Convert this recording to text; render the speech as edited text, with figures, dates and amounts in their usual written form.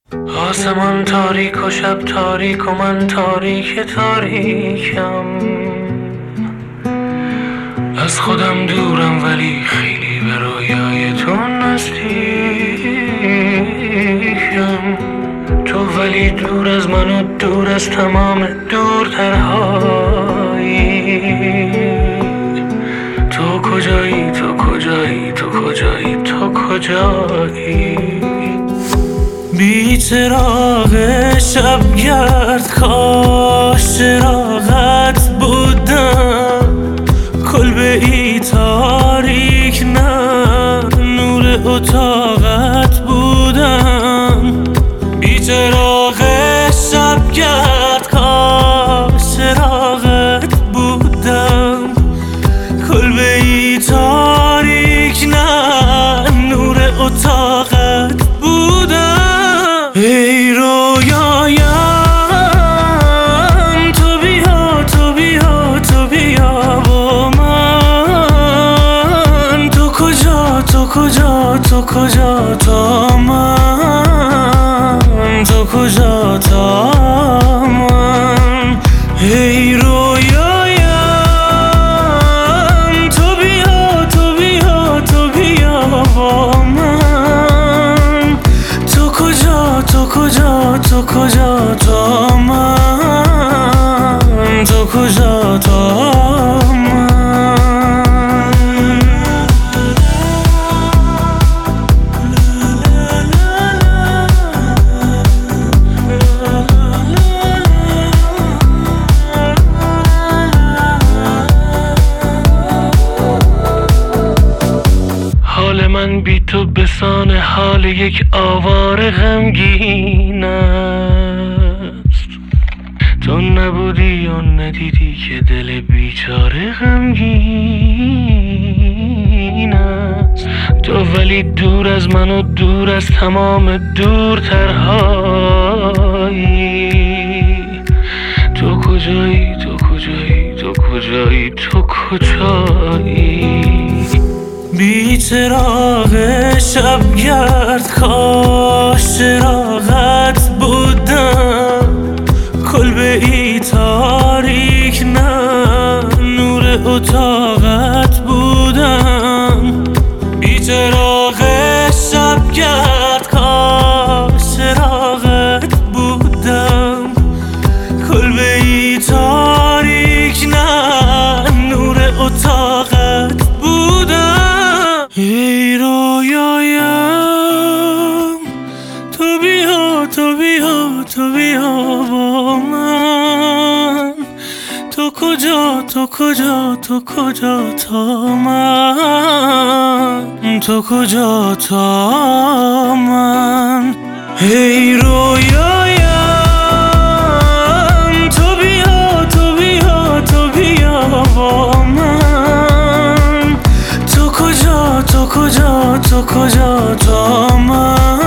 آسمان تاریک و شب تاریک و من تاریکم، از خودم دورم ولی خیلی به رویای تو نزدیکم. تو ولی دور از من و دور از تمام دورترهایی. تو کجایی، تو کجایی، تو کجایی، تو کجایی؟ بی چراغ شبگرد کاش چراغت بودم، کلبه ای تاریک نه نور اتاقت بودم. بی چراغ شبگرد کاش چراغت بودم، کلبه ای تاریک نه نور اتاقت بودم. ای رویایم تو بیا، تو بیا، تو بیا با من. تو کجا، تو کجا، تو کجا تا من، تو کجا تا من؟ ای رویایم تو بیا، تو بیا، تو بیا با من. تو کجا، تو کجا، تو کجا تا من، تو کجا تا من؟ حال من بی تو بسان حال یک آواره غمگین است. تو نبودی یا ندیدی که دل بیچاره غمگین است. تو ولی دور از من و دور از تمام دورترهایی. تو کجایی، تو کجایی، تو کجایی، تو کجایی؟ بی چراغ شبگرد کاش چراغت بودم، کلبه ای تاریک نه نور اتاقت بودم. بی چراغ شبگرد کاش چراغت بودم، کلبه ای تاریک نه نور اتاقت بودم. ای رویایم تو بیا، تو بیا، تو بیا با من. تو کجا، تو کجا، تو کجا تا من، تو کجا تا من؟ ای رویایم تو بیا، تو بیا، تو بیا با من. تو کجا، تو کجا، تو کجا تا من؟